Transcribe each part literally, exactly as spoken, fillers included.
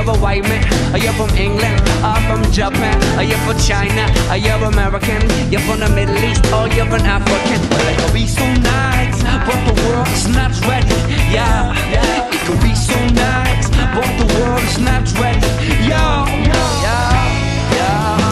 you're a white man, or you're from England, or from Japan, or you're from China, or you're American, you're from the Middle East, or you're an African. Well, it could be so nice, but the world's not ready. Yeah, it could be so nice, but the world's not ready. Yeah, yeah, yeah.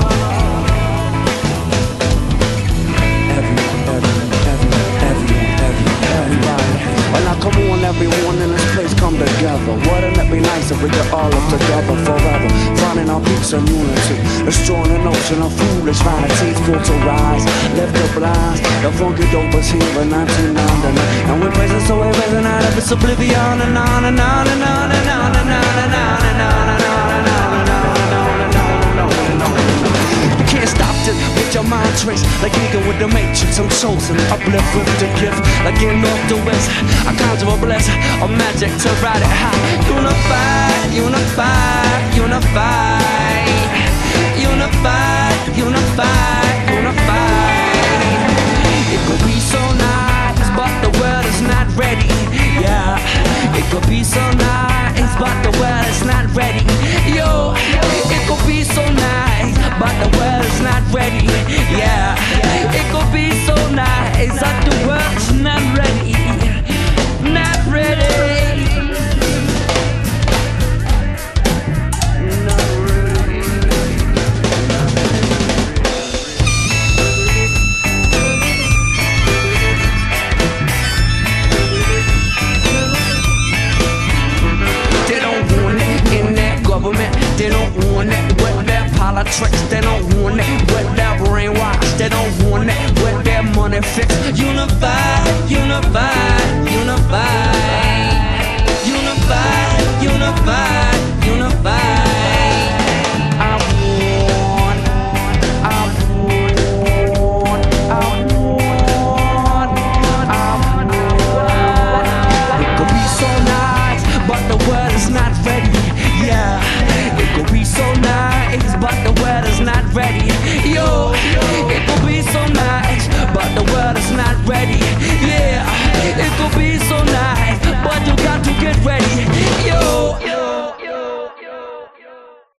Well, now come on, everyone in this place, come together. Wouldn't it be nice if we could all live together forever, finding our peace and unity, destroying an ocean of foolish vanities, built to rise, lift the blinds. The funky dope was here in nineteen ninety-nine, and we're praising so we're raising out of its oblivion, and on and on and on and on and on and on and on and on and on and on and on and on and on and on. You can't stop this with your mind trace, like nigga with the matrix. I'm chosen, uplift with the gift, like in north to west. I conjure a blessing, a magic to ride it high. Unified, unified, unified, unified, unified, unified. It could be so nice, but the world is not ready. Yeah, it could be so nice, but the world is not ready. Yo, it could be so nice, but the world is not ready. Yeah, it could be so nice, but the world is not ready. Not ready. Not ready. They don't want it in that government. They don't want it with their politics. They don't